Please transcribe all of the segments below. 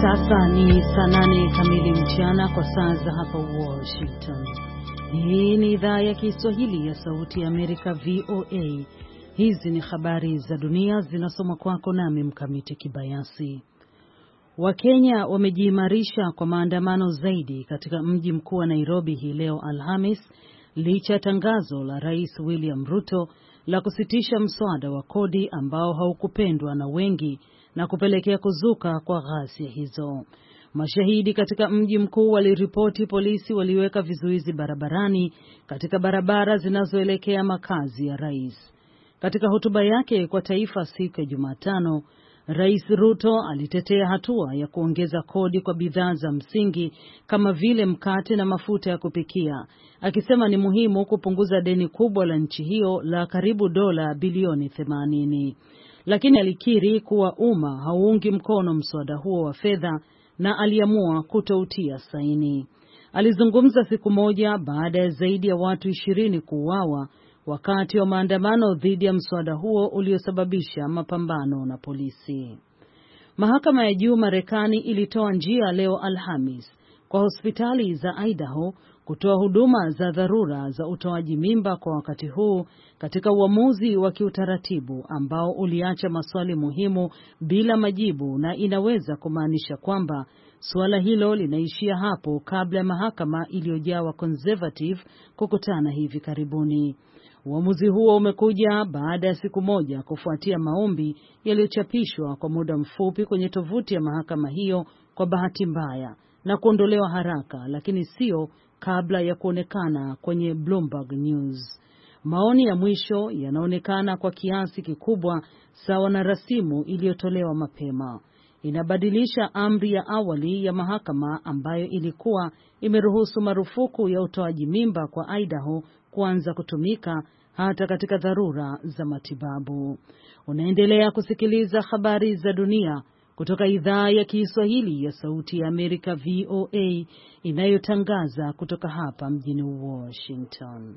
Sasa ni saa 8 kamili mchana kwa saa za hapa Washington. Hii ni idhaa ya Kiswahili ya Sauti ya Amerika, VOA. Hizi ni habari za dunia zinasoma kwako nami Mkamiti Kibayasi. Wakenya wamejiimarisha kwa maandamano zaidi katika mji mkuu wa Nairobi hii leo Alhamis, licha tangazo la Rais William Ruto la kusitisha mswada wa kodi ambao haukupendwa na wengi na kupelekea kuzuka kwa ghasia hizo. Mashahidi katika mji mkuu waliripoti polisi waliweka vizuizi barabarani katika barabara zinazoelekea makazi ya rais. Katika hotuba yake kwa taifa siku ya Jumatano, Rais Ruto alitetea hatua ya kuongeza kodi kwa bidhaa za msingi kama vile mkate na mafuta ya kupikia, akisema ni muhimu kupunguza deni kubwa la nchi hiyo la karibu dola bilioni 80. Lakini alikiri kuwa umma hauungi mkono mswada huo wa fedha na aliamua kutoutia saini. Alizungumza siku moja baada ya zaidi ya watu 20 kuuawa wakati wa maandamano dhidi ya mswada huo uliosababisha mapambano na polisi. Mahakama ya juu Marekani ilitoa njia leo Alhamis kwa hospitali za Idaho kutoa huduma za dharura za utoaji mimba kwa wakati huu katika uamuzi wa kiutaratibu ambao uliacha maswali muhimu bila majibu, na inaweza kumaanisha kwamba suala hilo linaishia hapo kabla ya mahakama iliyojawa conservative kukutana hivi karibuni. Uamuzi huo umekuja baada ya siku moja kufuatia maombi yaliyochapishwa kwa muda mfupi kwenye tovuti ya mahakama hiyo kwa bahati mbaya na kuondolewa haraka, lakini sio kabla ya kuonekana kwenye Bloomberg News. Maoni ya mwisho yanaonekana kwa kiasi kikubwa sawa na rasimu iliyotolewa mapema. Inabadilisha amri ya awali ya mahakama ambayo ilikuwa imeruhusu marufuku ya utoaji mimba kwa Idaho kuanza kutumika hata katika dharura za matibabu. Unaendelea kusikiliza habari za dunia kutoka idhaa ya Kiswahili ya Sauti ya Amerika, VOA, inayotangaza kutoka hapa mjini Washington.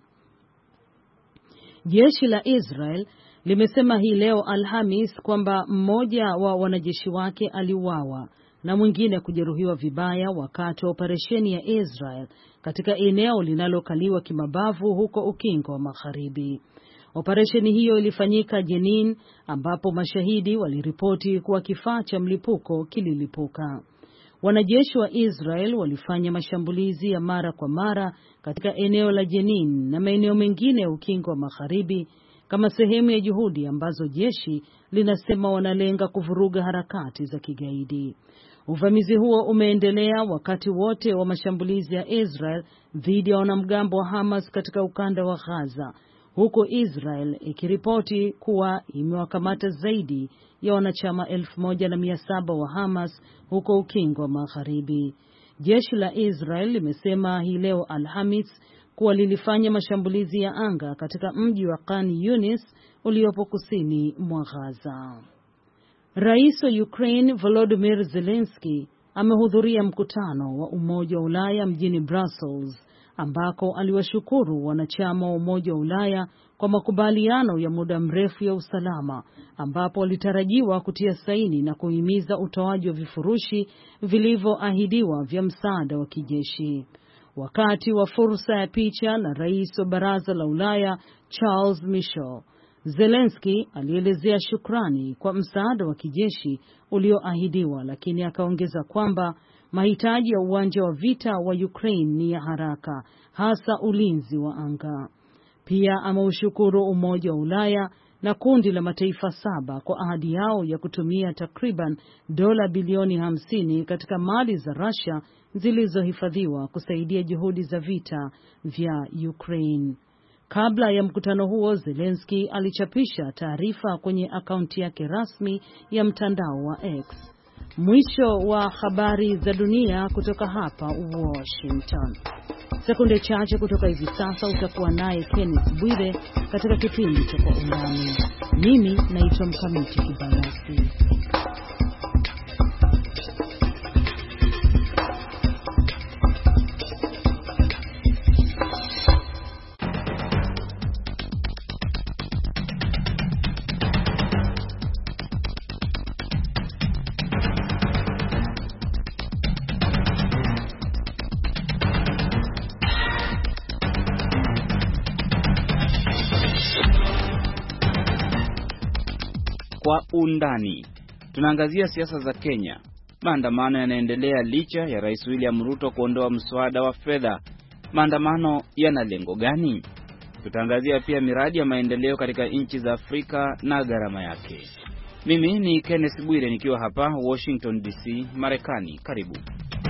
Jeshi la Israel limesema hii leo Alhamis kwamba mmoja wa wanajeshi wake aliuawa na mwingine kujeruhiwa vibaya wakati wa operesheni ya Israel katika eneo linalokaliwa kimabavu huko Ukingo wa Magharibi. Operesheni hiyo ilifanyika Jenin, ambapo mashahidi waliripoti kuwa kifaa cha mlipuko kililipuka. Wanajeshi wa Israel walifanya mashambulizi ya mara kwa mara katika eneo la Jenin na maeneo mengine ya Ukingo wa Magharibi kama sehemu ya juhudi ambazo jeshi linasema wanalenga kuvuruga harakati za kigaidi. Uvamizi huo umeendelea wakati wote wa mashambulizi ya Israel dhidi ya wanamgambo wa Hamas katika ukanda wa Gaza, huko Israel ikiripoti kuwa imewakamata zaidi ya wanachama 1700 wa Hamas huko Ukingo wa Magharibi. Jeshi la Israel limesema hii leo Alhamis kuwa lilifanya mashambulizi ya anga katika mji wa Khan Yunis uliopo kusini mwa Gaza. Rais wa Ukraine Volodymyr Zelensky amehudhuria mkutano wa Umoja wa Ulaya mjini Brussels, ambako aliwashukuru wanachama wa Umoja wa Ulaya kwa makubaliano ya muda mrefu ya usalama, ambapo walitarajiwa kutia saini na kuhimiza utoaji wa vifurushi vilivyoahidiwa vya msaada wa kijeshi. Wakati wa fursa ya picha na rais wa Baraza la Ulaya Charles Michel, Zelensky alielezea shukrani kwa msaada wa kijeshi ulioahidiwa, lakini akaongeza kwamba mahitaji ya uwanja wa vita wa Ukraine ni ya haraka, hasa ulinzi wa anga. Pia ameushukuru Umoja wa Ulaya na kundi la mataifa 7 kwa ahadi yao ya kutumia takriban dola bilioni 50 katika mali za Russia zilizohifadhiwa kusaidia juhudi za vita vya Ukraine. Kabla ya mkutano huo, Zelensky alichapisha taarifa kwenye akaunti yake rasmi ya mtandao wa X. Mwisho wa habari za dunia kutoka hapa Washington. Sekunde chache kutoka hivi sasa utakuwa naye Kenneth Bwire katika kipindi cha Kwa Undani. Mimi naitwa Mkamiti Kibayasi. Kwa undani tunaangazia siasa za Kenya. Maandamano yanaendelea licha ya Rais William Ruto kuondoa mswada wa fedha. Maandamano yana lengo gani? Tutaangazia pia miradi ya maendeleo katika nchi za Afrika na gharama yake. Mimi ni Kenneth Bwire nikiwa hapa Washington DC, Marekani. Karibu.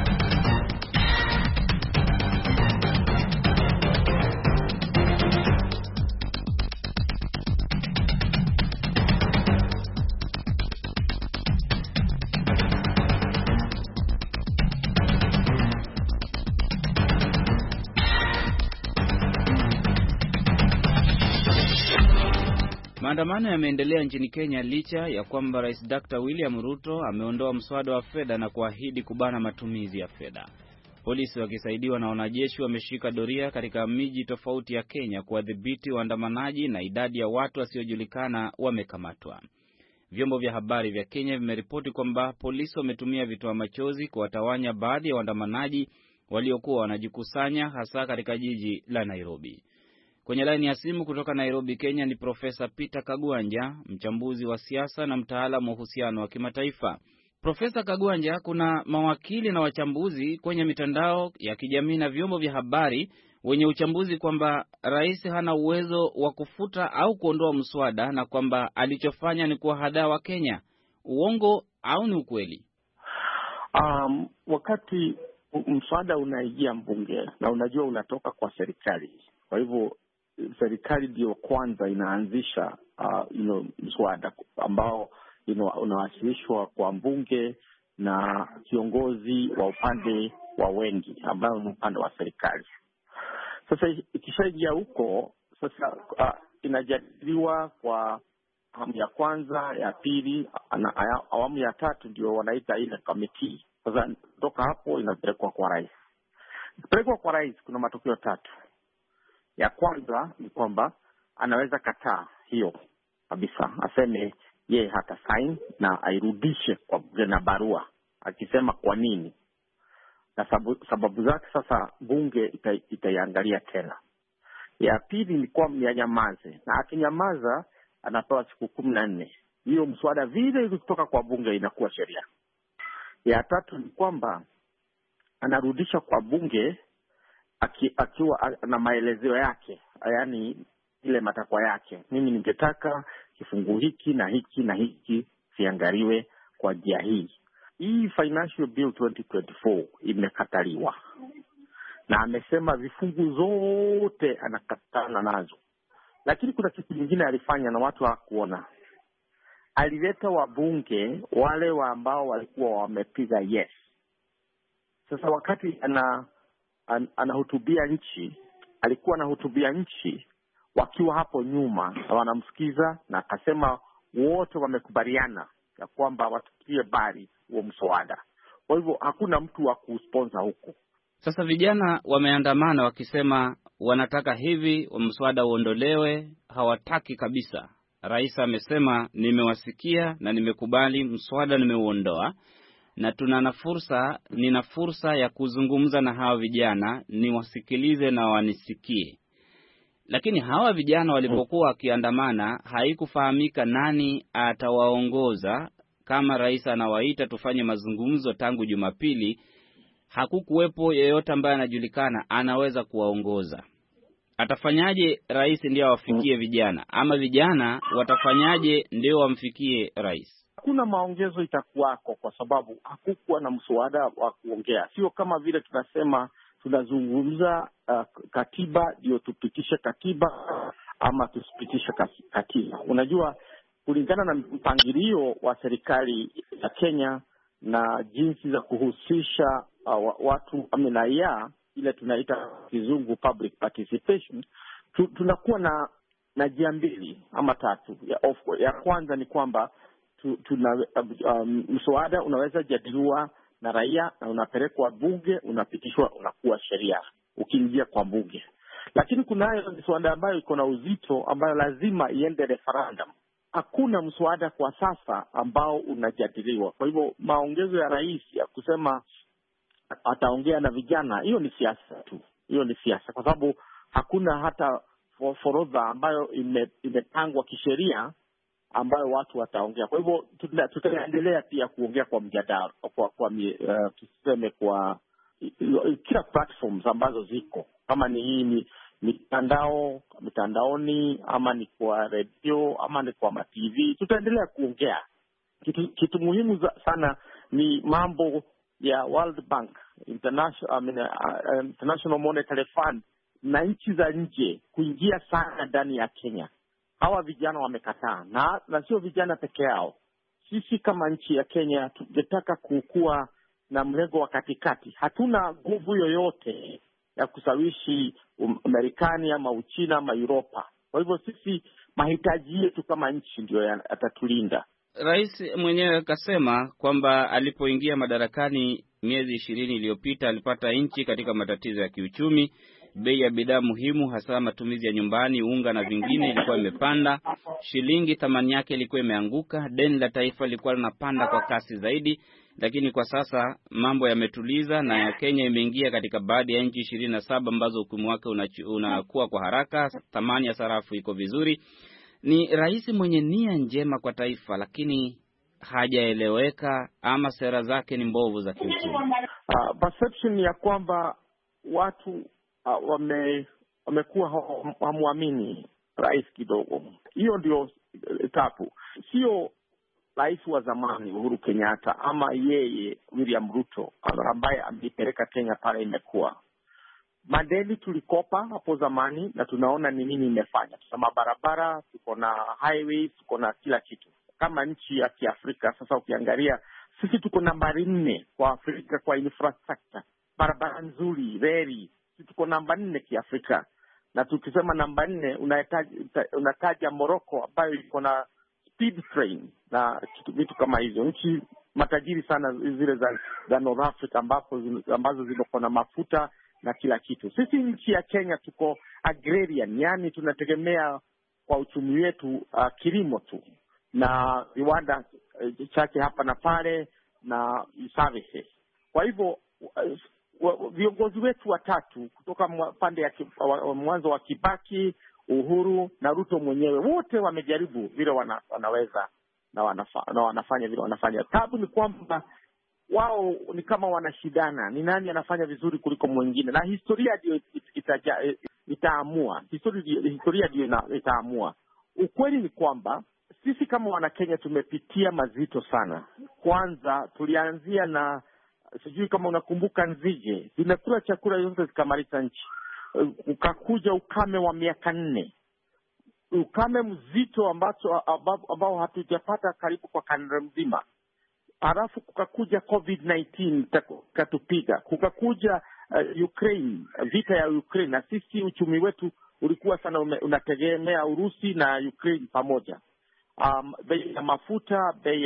Maandamano yameendelea nchini Kenya licha ya kwamba Rais Dr. William Ruto ameondoa mswada wa fedha na kuahidi kubana matumizi ya fedha. Polisi wakisaidiwa na wanajeshi wameshika doria katika miji tofauti ya Kenya kuwadhibiti waandamanaji na idadi ya watu wasiojulikana wamekamatwa. Vyombo vya habari vya Kenya vimeripoti kwamba polisi wametumia vitoa machozi kuwatawanya baadhi ya waandamanaji waliokuwa wanajikusanya hasa katika jiji la Nairobi. Kwenye laini ya simu kutoka Nairobi, Kenya ni Profesa Peter Kagwanja, mchambuzi wa siasa na mtaalamu wa uhusiano wa kimataifa. Profesa Kagwanja, kuna mawakili na wachambuzi kwenye mitandao ya kijamii na vyombo vya habari wenye uchambuzi kwamba rais hana uwezo wa kufuta au kuondoa mswada na kwamba alichofanya ni kuwahadaa wa Kenya. Uongo au ni ukweli? Wakati mswada unaingia mbunge na unajua unatoka kwa serikali, kwa hivyo serikali ndio kwanza inaanzisha mswada ambao unawasilishwa kwa mbunge na kiongozi wa upande wa wengi ambao ni upande wa serikali. Sasa ikishaingia huko sasa inajadiliwa kwa awamu ya kwanza, ya pili na awamu ya tatu ndio wanaita ile committee. Sasa kutoka hapo inapelekwa kwa rais. Kupelekwa kwa rais kuna matokeo tatu. Ya kwanza ni kwamba anaweza kataa hiyo kabisa, aseme yeye hata sign na airudishe kwa bunge na barua akisema kwa nini na sababu zake. Sasa bunge itaiangalia tena. Ya pili ni kwamba anyamaze, na akinyamaza anapewa siku 14. Hiyo mswada vile kutoka kwa bunge inakuwa sheria. Ya tatu ni kwamba anarudisha kwa bunge akiwa na maelezeo yake, yaani ile matakwa yake. Mimi ningetaka kifungu hiki na hiki na hiki siangaliwe kwa njia hii. Hii Financial Bill 2024 imekataliwa. Na amesema vifungu zote anakatana nazo. Lakini kuna kitu kingine alifanya na watu hawakuona. Alileta wabunge wale ambao walikuwa wamepiga yes. Sasa wakati anahutubia nchi, alikuwa anahutubia nchi wakiwa hapo nyuma na wanamsikiza, na akasema wote wamekubaliana ya kwamba watukie bali huo mswada. Kwa hivyo hakuna mtu wa kusponsor huko. Sasa vijana wameandamana wakisema wanataka hivi mswada uondolewe, hawataki kabisa. Rais amesema nimewasikia na nimekubali mswada, nimeuondoa. Na nina fursa ya kuzungumza na hawa vijana, niwasikilize na wanisikie. Lakini hawa vijana walipokuwa wakiandamana haikufahamika nani atawaongoza. Kama rais anawaita tufanye mazungumzo tangu Jumapili, hakukuwepo yeyote ambaye anajulikana anaweza kuwaongoza. Atafanyaje rais ndio awafikie vijana, ama vijana watafanyaje ndio wamfikie rais? Hakuna maongezo itakuwako kwa sababu hakukuwa na mswada wa kuongea. Sio kama vile tunasema tunazungumza katiba ndio tupitishe katiba ama tusipitishe katiba. Unajua, kulingana na mpangilio wa serikali ya Kenya na jinsi za kuhusisha watu raia, ile tunaita kizungu public participation, tunakuwa na njia mbili ama tatu. Ya kwanza ni kwamba mswada unaweza jadiliwa na raia na unapelekwa bunge, unapitishwa, unakuwa sheria ukiingia kwa bunge. Lakini kunayo mswada ambayo iko na uzito ambayo lazima iende referendum. Hakuna mswada kwa sasa ambao unajadiliwa. Kwa hivyo maongezo ya rais ya kusema ataongea na vijana, hiyo ni siasa tu. Hiyo ni siasa kwa sababu hakuna hata forodha ambayo imepangwa kisheria ambayo watu wataongea. Kwa hivyo tutaendelea pia kuongea kwa mjadala, tuseme kwa kila platforms ambazo ziko, kama ni hii ni mitandaoni, ama ni kwa redio, ama ni kwa TV, tutaendelea kuongea. Kitu muhimu sana ni mambo ya World Bank, International Monetary Fund na nchi za nje kuingia sana ndani ya Kenya. Hawa vijana wamekataa, na sio vijana peke yao. Sisi kama nchi ya Kenya tungetaka kukua na mlengo wa katikati. Hatuna nguvu yoyote ya kusawishi Marekani ama Uchina ama Europa. Kwa hivyo sisi, mahitaji yetu kama nchi ndio yatatulinda. Rais mwenyewe akasema kwamba alipoingia madarakani miezi 20 iliyopita alipata nchi katika matatizo ya kiuchumi. Bei ya bidhaa muhimu, hasa matumizi ya nyumbani, unga na vingine, ilikuwa imepanda. Shilingi thamani yake ilikuwa imeanguka. Deni la taifa lilikuwa linapanda kwa kasi zaidi. Lakini kwa sasa mambo yametuliza na Kenya imeingia katika baadhi ya nchi 27 ambazo uchumi wake unakuwa kwa haraka. Thamani ya sarafu iko vizuri. Ni rais mwenye nia njema kwa taifa, lakini hajaeleweka ama sera zake ni mbovu za kiuchumi. Perception ya kwamba watu wamekuwa hamuamini rais kidogo. Hiyo ndio tapu. Sio rais wa zamani Uhuru Kenyatta ama yeye William Ruto ambaye ameipeleka Kenya pale imekuwa. Madeni tulikopa hapo zamani na tunaona ni nini imefanya. Tuna barabara, tuko na highways, tuko na kila kitu. Kama nchi ya Kiafrika sasa ukiangalia, sisi tuko nambari 4 kwa Afrika kwa infrastructure. Barabara nzuri, reli. Sisi tuko namba 4 Kiafrika. Na tukisema namba 4 unataja Morocco ambayo iko na speed train na vitu kama hizo. Nchi matajiri sana zile za North Africa ambazo ziko na mafuta na kila kitu. Sisi nchi ya Kenya tuko agrarian, yani tunategemea kwa uchumi wetu kilimo tu na viwanda chache hapa na pale na services. Kwa hivyo viongozi wetu watatu kutoka pande ya mwanzo wa Kibaki, Uhuru na Ruto mwenyewe, wote wamejaribu vile wanaweza na wanafanya vile wanafanya. Tabu ni kwamba wao ni kama wanashidana, ni nani anafanya vizuri kuliko mwingine, na historia ndio itaamua. Historia ndio itaamua. Ukweli ni kwamba sisi kama Wanakenya tumepitia mazito sana. Kwanza tulianzia na, sijui kama unakumbuka, nzige zimekula chakula yote zikamaliza nchi. Ukakuja ukame wa miaka 4, ukame mzito ambao hatujapata karibu kwa kanda mzima. Halafu kukakuja COVID-19 katupiga. Kukakuja Ukraine, vita ya Ukraine, na sisi uchumi wetu ulikuwa sana unategemea Urusi na Ukraine pamoja. Bei ya mafuta, bei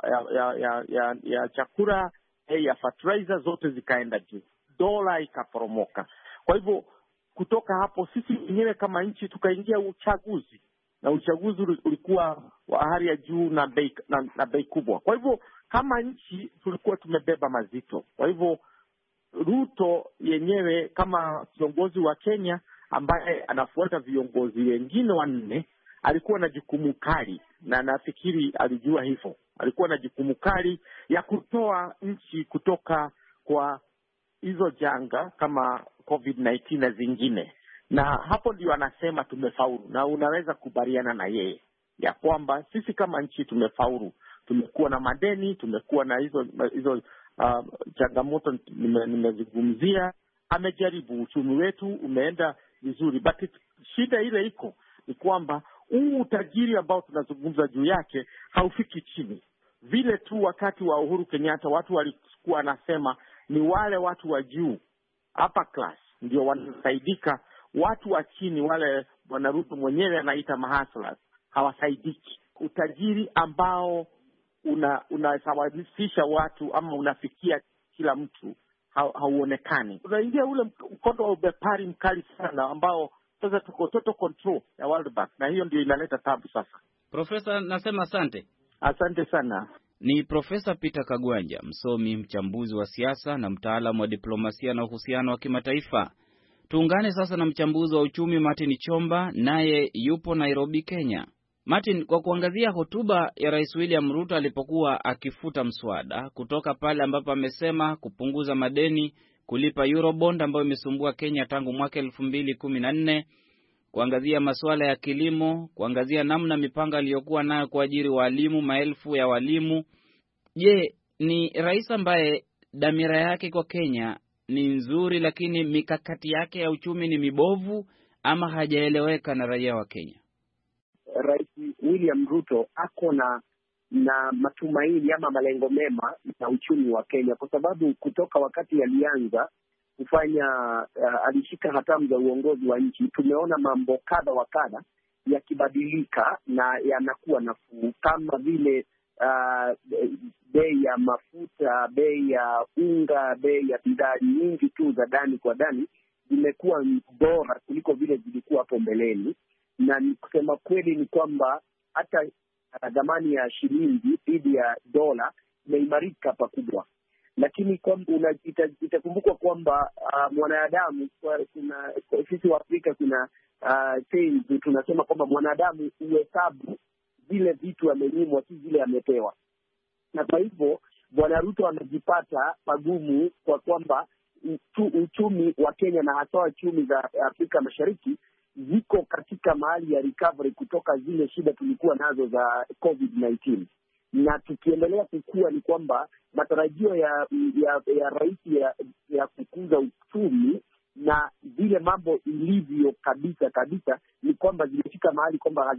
ya chakula, bei ya fertilizer zote zikaenda juu. Dola ikaporomoka. Kwa hivyo kutoka hapo sisi wenyewe kama nchi tukaingia uchaguzi, na uchaguzi ulikuwa wa hali ya juu na bei kubwa. Kwa hivyo kama nchi tulikuwa tumebeba mazito. Kwa hivyo Ruto yenyewe kama kiongozi wa Kenya ambaye anafuata viongozi wengine 4 alikuwa na jukumu kali, na nafikiri alijua hivyo. Alikuwa na jukumu kali ya kutoa nchi kutoka kwa hizo janga kama COVID-19 na zingine. Na hapo ndio anasema tumefaulu, na unaweza kubaliana na yeye ya kwamba sisi kama nchi tumefaulu. Tumekuwa na madeni, tumekuwa na hizo changamoto nimezungumzia. Amejaribu, uchumi wetu umeenda vizuri, but shida ile iko ni kwamba huu utajiri ambao tunazungumza juu yake haufiki chini. Vile tu wakati wa Uhuru Kenyatta watu walikuwa wanasema ni wale watu wa juu, upper class, ndio wanasaidika. Watu wa chini, wale Bwana Ruto mwenyewe anaita mahaslas, hawasaidiki. Utajiri ambao unasawazisha watu ama unafikia kila mtu hauonekani. Unaingia ule mkondo wa ubepari mkali sana ambao sasa tuko total control ya World Bank, na hiyo ndio inaleta tabu sasa. Profesa, nasema asante. Asante sana. Ni Profesa Peter Kagwanja, msomi, mchambuzi wa siasa na mtaalamu wa diplomasia na uhusiano wa kimataifa. Tuungane sasa na mchambuzi wa uchumi Martin Chomba, naye yupo Nairobi, Kenya. Martin, kwa kuangazia hotuba ya Rais William Ruto alipokuwa akifuta mswada kutoka pale ambapo amesema kupunguza madeni, kulipa Eurobond ambayo imesumbua Kenya tangu mwaka 2014, kuangazia masuala ya kilimo, kuangazia namna mipango aliyokuwa nayo kuajiri walimu, maelfu ya walimu. Je, ni rais ambaye dhamira yake kwa Kenya ni nzuri lakini mikakati yake ya uchumi ni mibovu, ama hajaeleweka na raia wa Kenya? Rais William Ruto ako na matumaini ama malengo mema na uchumi wa Kenya, kwa sababu kutoka wakati alianza kufanya alishika hatamu za uongozi wa nchi, tumeona mambo kadha wa kadha yakibadilika na yanakuwa nafuu, kama vile bei ya mafuta, bei ya unga, bei ya bidhaa nyingi tu za ndani kwa ndani zimekuwa bora kuliko vile zilikuwa hapo mbeleni. Na kusema kweli ni kwamba hata dhamani ya shilingi dhidi ya dola imeimarika pakubwa, lakini itakumbukwa kwamba mwanadamu, sisi wa Afrika kuna tunasema kwamba mwanadamu uhesabu vile vitu amenyimwa, si vile amepewa. Na kwa hivyo Bwana Ruto amejipata pagumu kwa kwamba uchumi wa Kenya na hasa uchumi za Afrika Mashariki ziko katika mahali ya recovery kutoka zile shida tulikuwa nazo za COVID-19. Na tukiendelea kukua ni kwamba matarajio ya rais ya kukuza uchumi na vile mambo ilivyo kabisa ni kwamba zimefika mahali kwamba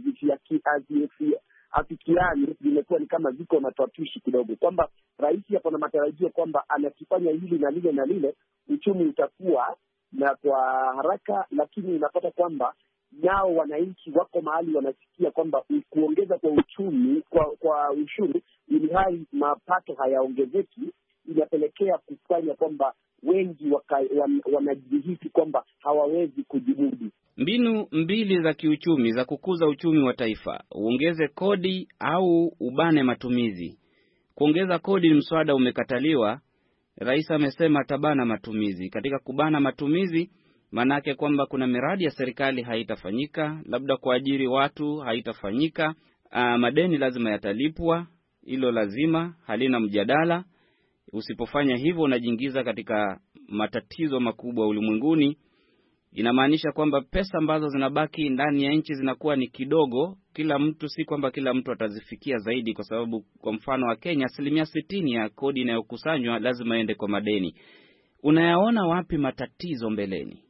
hazifikiani, zimekuwa ni kama ziko na tatuishi kidogo, kwamba rais hapo na matarajio kwamba anakifanya hili na lile na lile, uchumi utakuwa na kwa haraka, lakini unapata kwamba nao wananchi wako mahali wanasikia kwamba kuongeza kwa uchumi kwa ushuru ili hali mapato hayaongezeki, inapelekea kufanya kwamba wengi wanajihisi kwamba hawawezi kujimudu. Mbinu mbili za kiuchumi za kukuza uchumi wa taifa: uongeze kodi au ubane matumizi. Kuongeza kodi, mswada umekataliwa. Rais amesema atabana matumizi. Katika kubana matumizi, manake kwamba kuna miradi ya serikali haitafanyika, labda kuajiri watu haitafanyika, madeni lazima yatalipwa, hilo lazima, halina mjadala. Usipofanya hivyo unajiingiza katika matatizo makubwa ulimwenguni. Inamaanisha kwamba pesa ambazo zinabaki ndani ya nchi zinakuwa ni kidogo. Kila mtu, si kwamba kila mtu atazifikia zaidi, kwa sababu kwa mfano wa Kenya 60% ya kodi inayokusanywa lazima iende kwa madeni. Unayaona wapi matatizo mbeleni?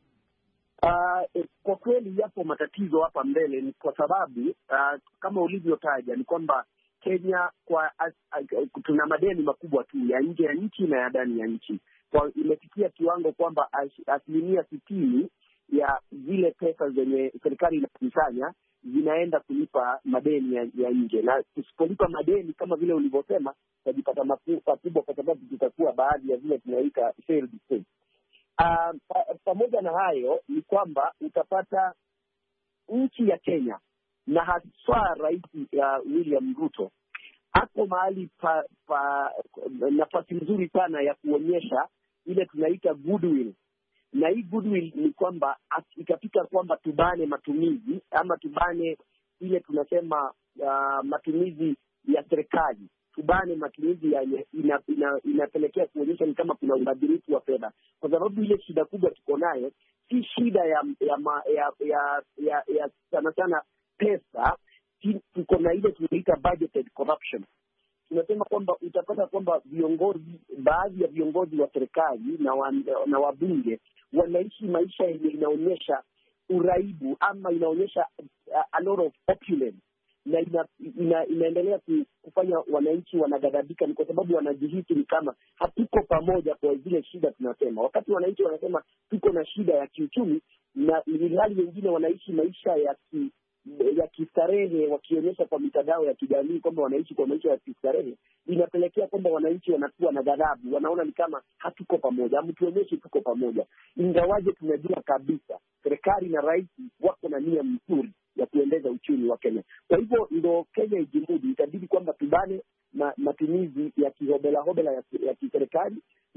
Kwa kweli yapo matatizo hapa mbele, ni kwa sababu kama ulivyotaja ni kwamba Kenya tuna madeni makubwa tu ya nje ya nchi na ya ndani ya nchi. Kwa imefikia kiwango kwamba 60% ya zile pesa zenye serikali inakusanya zinaenda kulipa madeni ya nje, na tusipolipa madeni kama vile ulivyosema tutajipata makubwa, kwa sababu tutakuwa baadhi ya zile tunaita failed state. Pamoja na hayo ni kwamba utapata nchi ya Kenya na haswa rais William Ruto hapo mahali nafasi nzuri sana ya kuonyesha ile tunaita goodwill. Na hii goodwill ni kwamba ikafika kwamba tubane matumizi ama tubane ile tunasema matumizi ya serikali, tubane matumizi inapelekea kuonyesha ni kama kuna ubadhirifu wa fedha, kwa sababu ile shida kubwa tuko nayo si shida ya sana sana pesa, tuko na ile tunaita budgeted corruption. Tunasema kwamba utapata kwamba baadhi ya viongozi wa serikali na wabunge wanaishi maisha yenye inaonyesha uraibu ama inaonyesha a lot of opulence, na inaendelea kufanya wananchi wanagadhabika. Ni kwa sababu wanajihisi ni kama hatuko pamoja kwa zile shida tunasema. Wakati wananchi wanasema tuko na shida ya kiuchumi, na ilhali wengine wanaishi maisha ya kistarehe, wakionyesha kwa mitandao ya kijamii kwamba wanaishi kwa maisha ya kistarehe, inapelekea kwamba wananchi wanakuwa na ghadhabu, wanaona ni kama hatuko pamoja, mtuonyeshe tuko pamoja, ingawaje tunajua kabisa serikali na rais wako na nia nzuri ya kuendeza uchumi wa Kenya. Kwa hivyo ndio Kenya ijimudu, itabidi kwamba tubane matumizi ya hobela ya kiserikali,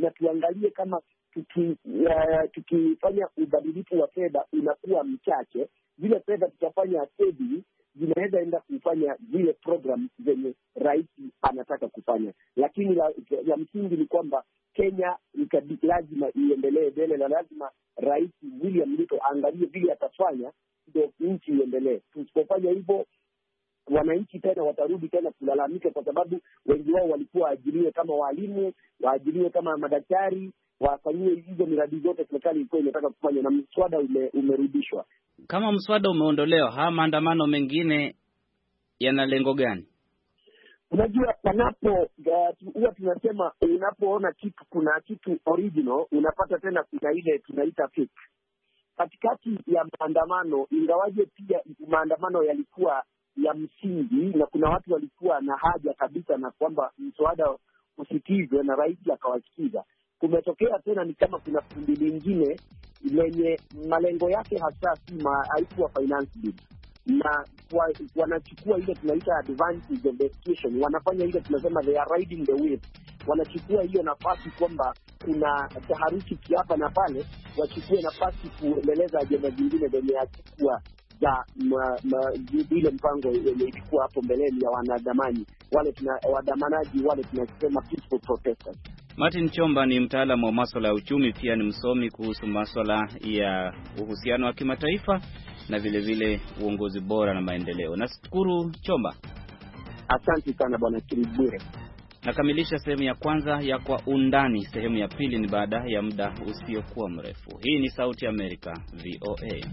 na tuangalie kama tukifanya ubadilifu wa fedha unakuwa mchache, zile fedha tutafanya saving zinaweza enda kufanya zile program zenye rais anataka kufanya. Lakini la msingi ni kwamba Kenya lazima iendelee mbele, na lazima Rais William Ruto aangalie vile atafanya ndio nchi iendelee. Tusipofanya hivyo, wananchi tena watarudi tena kulalamika, kwa sababu wengi wao walikuwa waajiriwe kama walimu, waajiriwe kama madaktari, wafanyiwe hizo miradi zote serikali ilikuwa inataka kufanya, na mswada umerudishwa. Kama mswada umeondolewa, haya maandamano mengine yana lengo gani? Unajua, huwa tunasema unapoona kuna kitu original, unapata tena kuna ile tunaita fake katikati ya maandamano. Ingawaje pia maandamano yalikuwa ya msingi na kuna watu walikuwa na haja kabisa na kwamba mswada usikizwe na rais akawasikiza, kumetokea tena ni kama kuna kundi lingine lenye malengo yake hasa haikuwa finance bill, na wanachukua ile tunaita advantage of the situation. Wanafanya ile tunasema they are riding the wave. Wanachukua hiyo nafasi kwamba kuna taharuki hapa na pale, wachukue nafasi kuendeleza ajenda zingine zenye hazikuwa za ile mpango yenye ilikuwa hapo mbeleni ya wadamanaji wale tunasema peaceful protesters. Martin Chomba ni mtaalamu wa masuala ya uchumi, pia ni msomi kuhusu masuala ya uhusiano wa kimataifa na vile vile uongozi bora na maendeleo. Nashukuru Chomba. Asante sana bwana Kiribure. Nakamilisha sehemu ya kwanza ya Kwa Undani. Sehemu ya pili ni baada ya muda usiokuwa mrefu. Hii ni Sauti ya Amerika, VOA.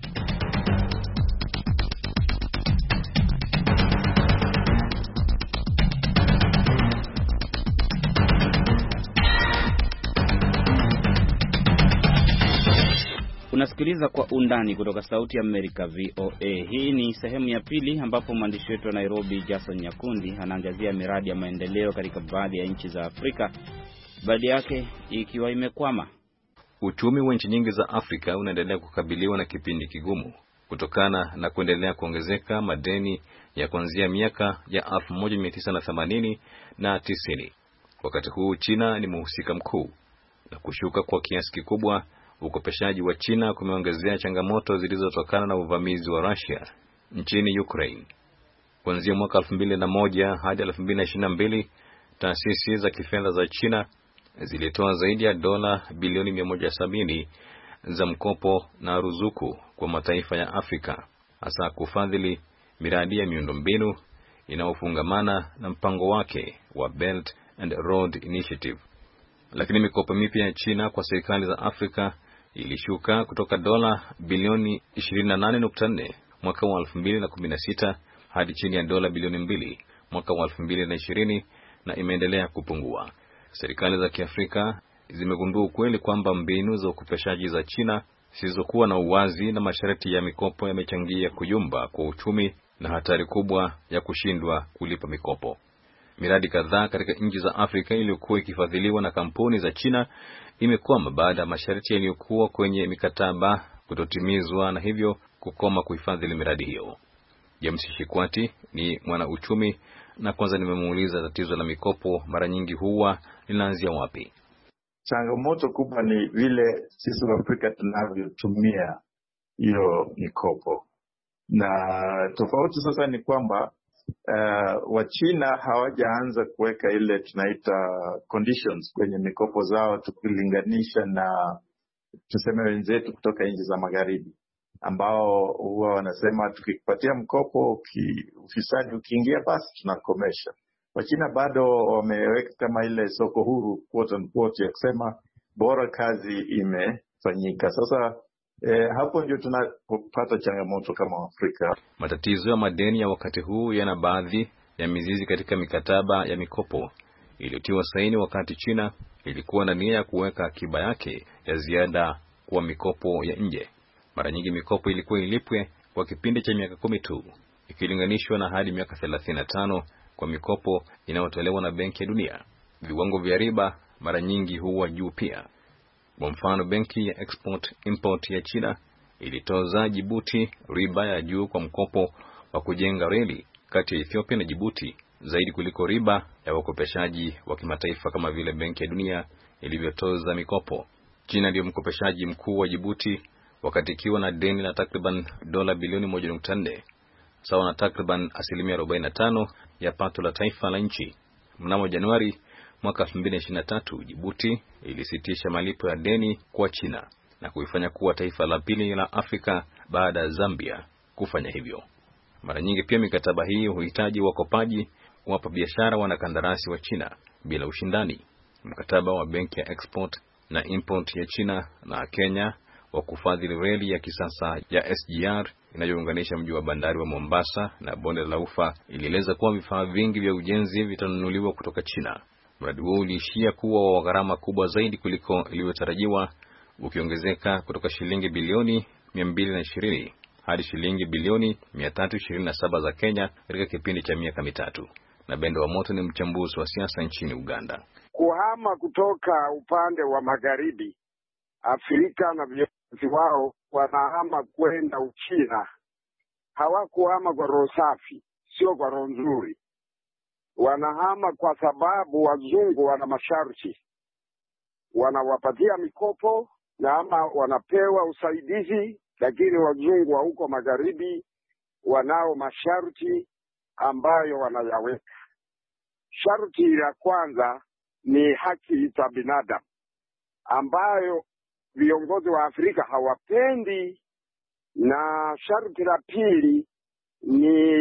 Unasikiliza Kwa Undani kutoka Sauti ya Amerika, VOA. Hii ni sehemu ya pili ambapo mwandishi wetu wa Nairobi Jason Nyakundi anaangazia miradi ya maendeleo katika baadhi ya nchi za Afrika, baadhi yake ikiwa imekwama. Uchumi wa nchi nyingi za Afrika unaendelea kukabiliwa na kipindi kigumu kutokana na kuendelea kuongezeka madeni ya kuanzia miaka ya 1980 na 90. Wakati huu China ni mhusika mkuu, na kushuka kwa kiasi kikubwa ukopeshaji wa China kumeongezea changamoto zilizotokana na uvamizi wa Russia nchini Ukraine. Kuanzia mwaka 2001 hadi 2022, taasisi za kifedha za China zilitoa zaidi ya dola bilioni 170 za mkopo na ruzuku kwa mataifa ya Afrika, hasa kufadhili miradi ya miundombinu inayofungamana na mpango wake wa Belt and Road Initiative. Lakini mikopo mipya ya China kwa serikali za Afrika ilishuka kutoka dola bilioni 28.4 mwaka wa 2016 hadi chini ya dola bilioni 2 mwaka wa 2020, na imeendelea kupungua. Serikali za Kiafrika zimegundua ukweli kwamba mbinu za ukopeshaji za China zisizokuwa na uwazi na masharti ya mikopo yamechangia kuyumba kwa uchumi na hatari kubwa ya kushindwa kulipa mikopo. Miradi kadhaa katika nchi za Afrika iliyokuwa ikifadhiliwa na kampuni za China imekwama baada ya masharti yaliyokuwa kwenye mikataba kutotimizwa, na hivyo kukoma kuifadhili miradi hiyo. James Shikwati ni mwanauchumi, na kwanza nimemuuliza tatizo la mikopo mara nyingi huwa linaanzia wapi. Changamoto kubwa ni vile sisi wa Afrika tunavyotumia hiyo mikopo, na tofauti sasa ni kwamba Wachina hawajaanza kuweka ile tunaita conditions kwenye mikopo zao, tukilinganisha na tuseme wenzetu kutoka nchi za magharibi ambao huwa wanasema tukipatia mkopo ufisadi ukiingia basi tunakomesha. Wachina bado wameweka kama ile soko huru quote unquote ya kusema bora kazi imefanyika. Sasa hapo ndio tunapata changamoto kama Afrika. Matatizo ya madeni ya wakati huu yana baadhi ya mizizi katika mikataba ya mikopo iliyotiwa saini wakati China ilikuwa na nia ya kuweka akiba yake ya ziada kwa mikopo ya nje. Mara nyingi mikopo ilikuwa ilipwe kwa kipindi cha miaka 10 tu, ikilinganishwa na hadi miaka 35 kwa mikopo inayotolewa na Benki ya Dunia. Viwango vya riba mara nyingi huwa juu pia. Kwa mfano, benki ya Export-Import ya China ilitoza Djibouti riba ya juu kwa mkopo wa kujenga reli kati ya Ethiopia na Djibouti, zaidi kuliko riba ya wakopeshaji wa kimataifa kama vile Benki ya Dunia ilivyotoza mikopo. China ndiyo mkopeshaji mkuu wa Djibouti, wakati ikiwa na deni la takriban dola bilioni 1.4, sawa na takriban 45% ya pato la taifa la nchi. Mnamo Januari mwaka 2023, Djibouti ilisitisha malipo ya deni kwa China na kuifanya kuwa taifa la pili la Afrika baada ya Zambia kufanya hivyo. Mara nyingi pia mikataba hii huhitaji wakopaji kuwapa biashara wanakandarasi wa China bila ushindani. Mkataba wa benki ya Export na Import ya China na Kenya wa kufadhili reli ya kisasa ya SGR inayounganisha mji wa bandari wa Mombasa na bonde la Ufa ilieleza kuwa vifaa vingi vya ujenzi vitanunuliwa kutoka China. Mradi huo uliishia kuwa wa gharama kubwa zaidi kuliko ilivyotarajiwa, ukiongezeka kutoka shilingi bilioni 220 hadi shilingi bilioni 327 za Kenya katika kipindi cha miaka mitatu. Na Bendo wa Moto ni mchambuzi wa siasa nchini Uganda. Kuhama kutoka upande wa magharibi Afrika na viongozi wao wanahama kwenda Uchina, hawakuhama kwa roho safi, sio kwa roho nzuri. Wanahama kwa sababu wazungu wana masharti, wanawapatia mikopo na ama wanapewa usaidizi, lakini wazungu wa huko magharibi wanao masharti ambayo wanayaweka. Sharti la kwanza ni haki za binadamu, ambayo viongozi wa Afrika hawapendi, na sharti la pili ni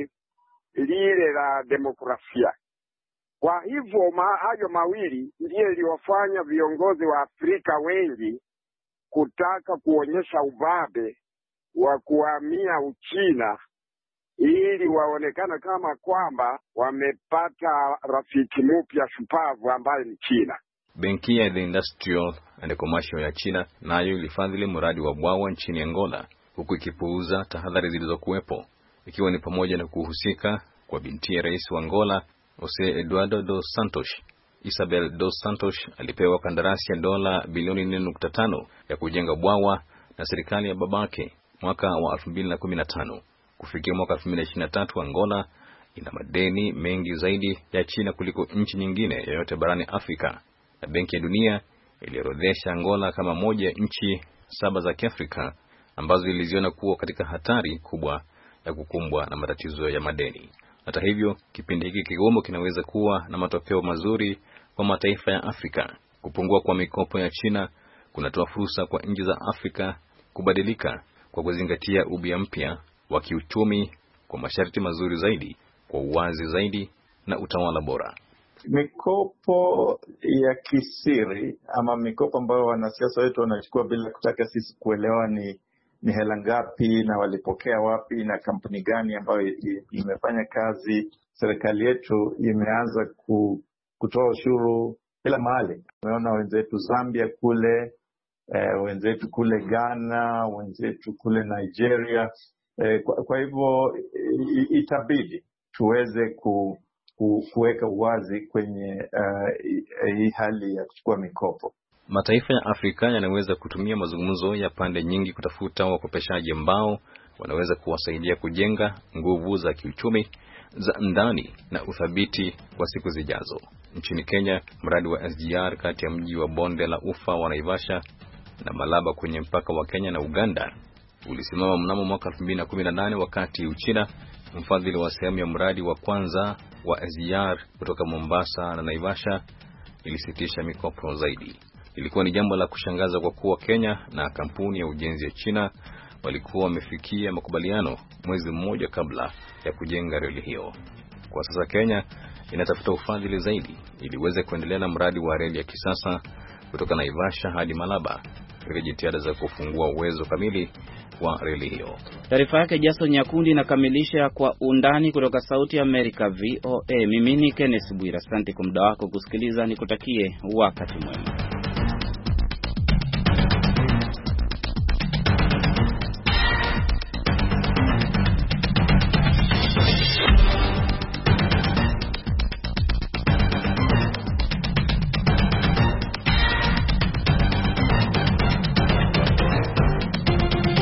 lile la demokrasia. Kwa hivyo hayo mawili ndiyo iliwafanya viongozi wa Afrika wengi kutaka kuonyesha ubabe wa kuhamia Uchina ili waonekana kama kwamba wamepata rafiki mpya shupavu ambaye ni China. Benki ya The Industrial and Commercial ya China nayo ilifadhili mradi wa bwawa nchini Angola, huku ikipuuza tahadhari zilizokuwepo, ikiwa ni pamoja na kuhusika kwa binti ya rais wa Angola, Jose Eduardo dos Santos. Isabel dos Santos alipewa kandarasi ya dola bilioni 4.5 ya kujenga bwawa na serikali ya babake mwaka wa 2015. Kufikia mwaka 2023, Angola ina madeni mengi zaidi ya China kuliko nchi nyingine yoyote barani Afrika, na Benki ya Dunia iliorodhesha Angola kama moja ya nchi 7 za Kiafrika ambazo iliziona kuwa katika hatari kubwa ya kukumbwa na matatizo ya madeni. Hata hivyo, kipindi hiki kigumu kinaweza kuwa na matokeo mazuri kwa mataifa ya Afrika. Kupungua kwa mikopo ya China kunatoa fursa kwa nchi za Afrika kubadilika kwa kuzingatia ubia mpya wa kiuchumi kwa masharti mazuri zaidi, kwa uwazi zaidi na utawala bora. Mikopo ya kisiri ama mikopo ambayo wanasiasa wetu wanachukua bila kutaka sisi kuelewa ni hela ngapi na walipokea wapi na kampuni gani ambayo imefanya kazi. Serikali yetu imeanza kutoa ushuru kila mahali. Tumeona wenzetu Zambia kule, wenzetu kule Ghana, wenzetu kule Nigeria. Kwa hivyo itabidi tuweze kuweka uwazi kwenye hii hali ya kuchukua mikopo. Mataifa ya Afrika yanaweza kutumia mazungumzo ya pande nyingi kutafuta wakopeshaji ambao wanaweza kuwasaidia kujenga nguvu za kiuchumi za ndani na uthabiti kwa siku zijazo. Nchini Kenya, mradi wa SGR kati ya mji wa bonde la Ufa wa Naivasha na Malaba kwenye mpaka wa Kenya na Uganda ulisimama mnamo mwaka 2018, wakati Uchina, mfadhili wa sehemu ya mradi wa kwanza wa SGR kutoka Mombasa na Naivasha, ilisitisha mikopo zaidi. Ilikuwa ni jambo la kushangaza kwa kuwa Kenya na kampuni ya ujenzi ya China walikuwa wamefikia makubaliano mwezi mmoja kabla ya kujenga reli hiyo. Kwa sasa Kenya inatafuta ufadhili zaidi ili iweze kuendelea na mradi wa reli ya kisasa kutoka Naivasha hadi Malaba katika jitihada za kufungua uwezo kamili wa reli hiyo. Taarifa yake Jason Nyakundi inakamilisha Kwa Undani kutoka Sauti ya Amerika VOA. Mimi ni Kenneth Bwira. Asante kwa muda wako kusikiliza, nikutakie wakati mwema.